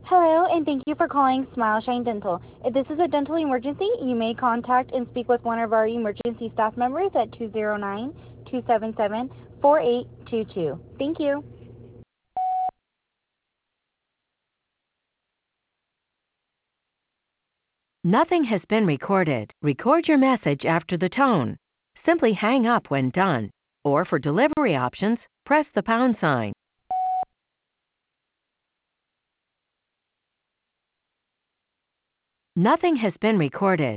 Hello, and thank you for calling Smile Shine Dental. If this is a dental emergency, you may contact and speak with one of our emergency staff members at 209-277-4822. Thank you. Nothing has been recorded. Record your message after the tone. Simply hang up when done. Or for delivery options, press the pound sign. Nothing has been recorded.